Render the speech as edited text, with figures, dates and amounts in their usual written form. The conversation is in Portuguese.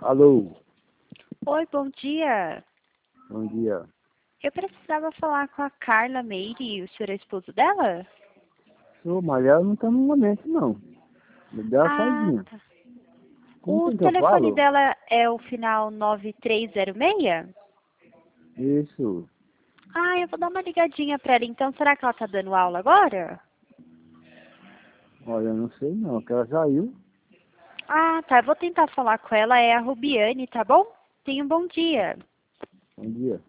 Alô, Oi, bom dia. bom dia. Eu precisava falar com a Carla Meire, o senhor é esposo dela? Sou, mas ela não tá no momento, não. Me dá uma Ah, saidinha. tá. Com O quem que eu telefone falo? dela é o final 9306? Isso. Ah, eu vou dar uma ligadinha pra ela então. Será que ela tá dando aula agora? Olha, eu não sei não, que ela saiu. Ah, tá. Eu vou tentar falar com ela. É a Rubiane, tá bom? Tenha um bom dia. Bom dia.